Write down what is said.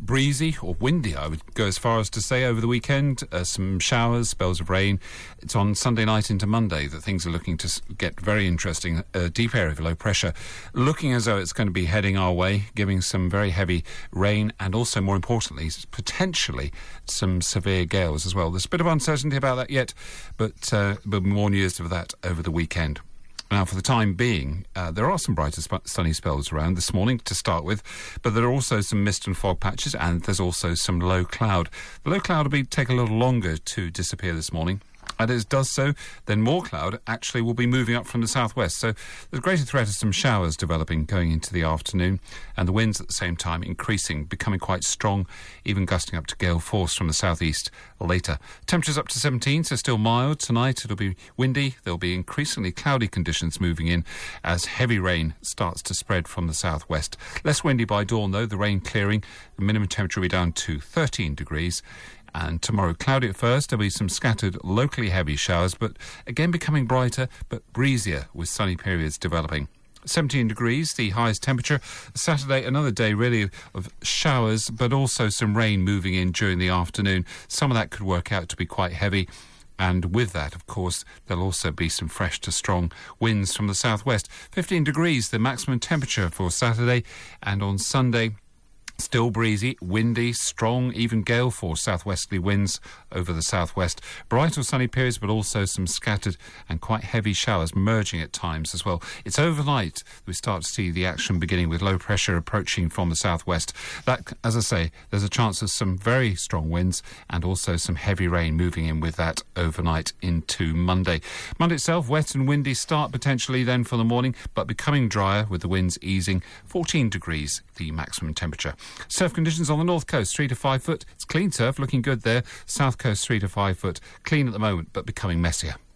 breezy or windy, I would go as far as to say, over the weekend. Some showers, spells of rain. It's on Sunday night into Monday that things are looking to get very interesting. A deep area of low pressure looking as though it's going to be heading our way, giving some very heavy rain and also, more importantly, potentially some severe gales as well. There's a bit of uncertainty about that yet, but more news of that over the weekend. Now, for the time being, there are some brighter sunny spells around this morning to start with, but there are also some mist and fog patches, and there's also some low cloud. The low cloud will take a little longer to disappear this morning. And as it does so, then more cloud actually will be moving up from the southwest. So there's a greater threat of some showers developing going into the afternoon, and the winds at the same time increasing, becoming quite strong, even gusting up to gale force from the southeast later. Temperatures up to 17, so still mild. Tonight it'll be windy. There'll be increasingly cloudy conditions moving in as heavy rain starts to spread from the southwest. Less windy by dawn, though, the rain clearing. The minimum temperature will be down to 13 degrees. And tomorrow, cloudy at first, there'll be some scattered, locally heavy showers, but again becoming brighter, but breezier with sunny periods developing. 17 degrees, the highest temperature. Saturday, another day really of showers, but also some rain moving in during the afternoon. Some of that could work out to be quite heavy. And with that, of course, there'll also be some fresh to strong winds from the southwest. 15 degrees, the maximum temperature for Saturday. And on Sunday, still breezy, windy, strong, even gale force southwesterly winds over the southwest. Bright or sunny periods, but also some scattered and quite heavy showers merging at times as well. It's overnight we start to see the action beginning with low pressure approaching from the southwest. That, as I say, there's a chance of some very strong winds and also some heavy rain moving in with that overnight into Monday. Monday itself, wet and windy start potentially then for the morning, but becoming drier with the winds easing. 14 degrees, the maximum temperature. Surf conditions on the north coast, 3 to 5 foot. It's clean surf, looking good there. South coast, 3 to 5 foot. Clean at the moment, but becoming messier.